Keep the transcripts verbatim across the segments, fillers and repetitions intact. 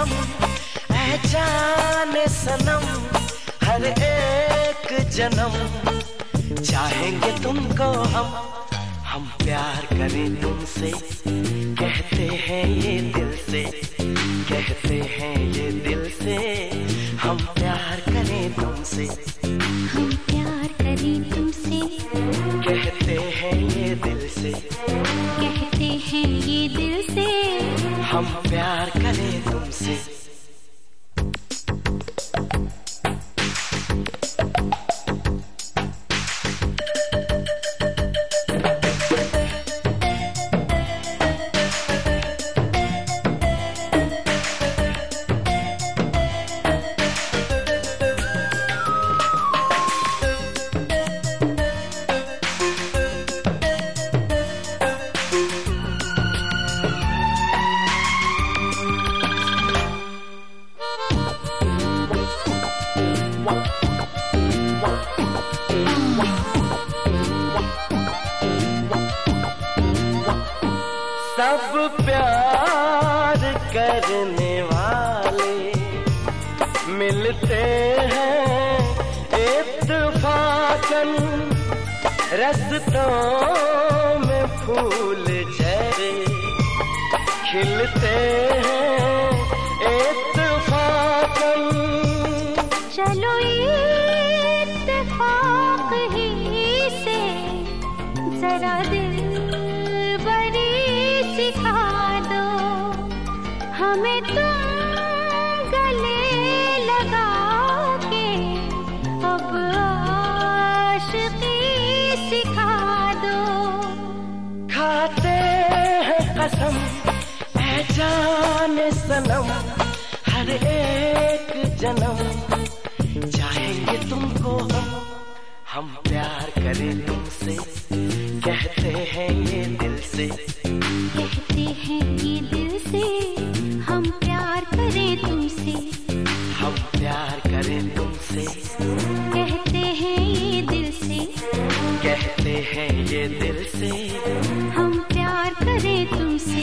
कसम ऐ जाने सनम, हर एक जन्म चाहेंगे तुमको हम, हम प्यार करें तुमसे, कहते हैं ये दिल से, कहते हैं ये दिल से, हम प्यार करें तुमसे, हम प्यार करें तुमसे, कहते हैं ये दिल से, कहते हैं ये दिल से, हम प्यार करें तुमसे। सब प्यार करने वाले मिलते हैं इत्तेफाकन, रस्तों में फूल झरे खिलते हैं इत्तेफाकन। चलो इत्तेफाक ही से जरा दिल बड़ी सिखा दो, हमें तुम गले लगा के अब आशिकी सिखा दो। खाते हैं कसम ऐ जाने सनम, हर एक जन्म चाहेंगे तुमको हम, हम प्यार करें तुमसे, कहते हैं ये दिल से, कहते हैं ये दिल से, हम प्यार करें तुमसे, हम प्यार करें तुमसे, कहते हैं ये दिल से, कहते हैं ये दिल से, हम प्यार करें तुमसे।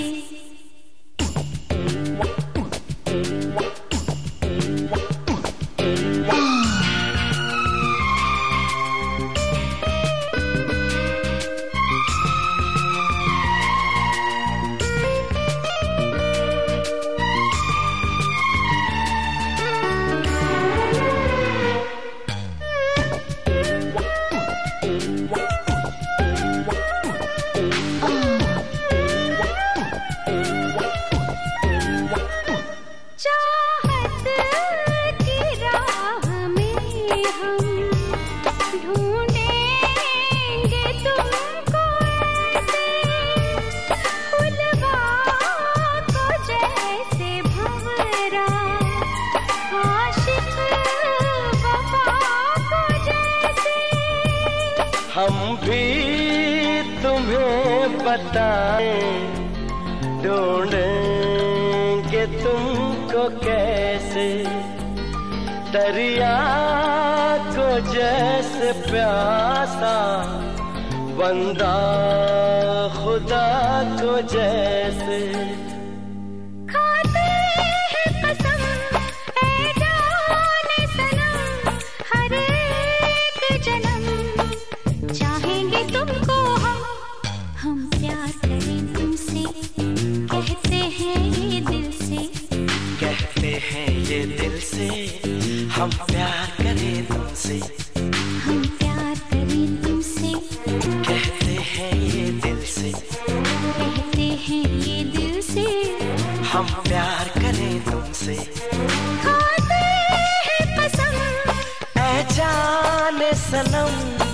हम भी तुम्हें बताएं, ढूंढेंगे तुमको कैसे, दरिया को जैसे प्यासा, बंदा खुदा को जैसे। खाते हैं कसम ऐ जाने सनम, हर एक जन्म चाहेंगे तुमको हम, हम प्यार करें तुमसे, कहते हैं ये दिल से, कहते हैं ये दिल से, हम प्यार करें तुमसे, हम प्यार करें तुमसे, कहते हैं ये दिल से, कहते हैं ये दिल से, हम प्यार करें तुमसे। खाते हैं कसम ऐ जाने सनम,